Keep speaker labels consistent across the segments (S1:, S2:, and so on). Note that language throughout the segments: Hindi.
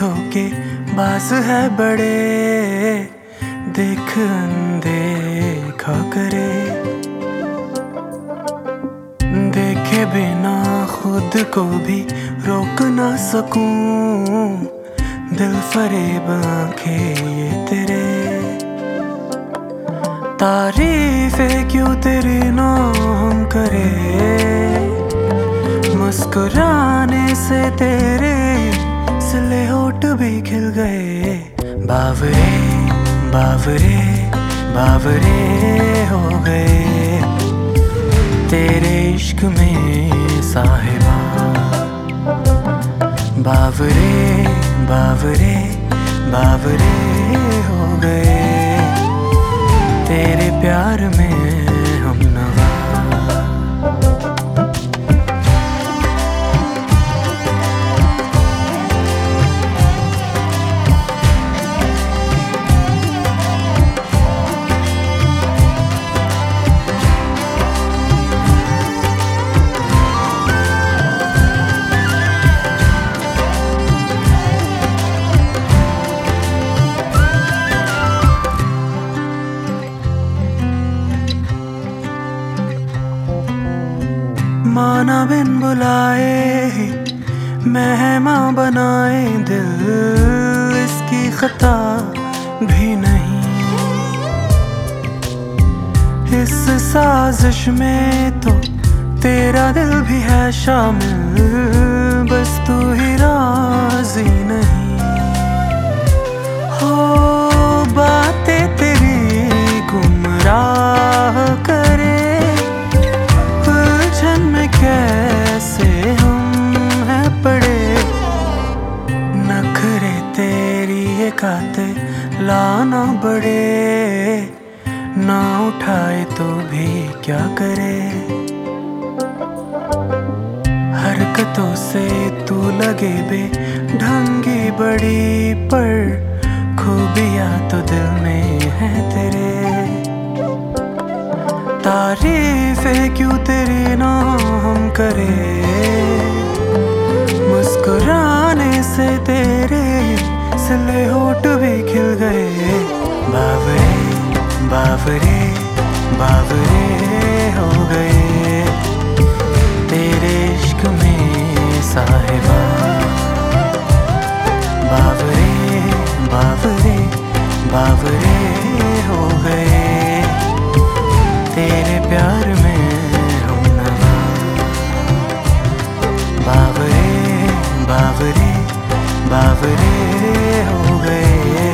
S1: धोखे बाज है बड़े, देख अनदेखा करे। देखे बिना खुद को भी रोक ना सकूं, दिल फरेब आंखें ये तेरे। तारीफें क्यों तेरी नाम करे, मुस्कुराने से तेरे सिले होठ भी खिल गए। बावरे बावरे बावरे हो गए तेरे इश्क में साहिबा। बावरे बावरे बावरे हो गए तेरे प्यार में हमनवा। माना बिन बुलाए ही मेहमान बनाए दिल, इसकी खता भी नहीं। इस साजिश में तो तेरा दिल भी है शामिल, बस तू ही राजी नहीं। हो बातें तेरी गुमराह करे, कैसे हम हैं पड़े। नखरे तेरी ये काते लाना बड़े, ना उठाए तो भी क्या करे। हरकतों से तू लगे बे ढंगी बड़ी, पर खूबियां तो दिल में है तेरे। तारीफें क्यों तेरी नाम करे, मुस्कुराने से तेरे सिले होठ भी खिल गए। बावरे बावरे बावरे हो गए तेरे इश्क में साहिबा। बावरे बावरे बावरे हो गए तेरे प्यार में हमनवा। बावरे बावरे बावरे हो गए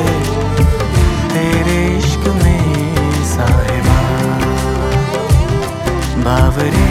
S1: तेरे इश्क में साहिबा। बावरे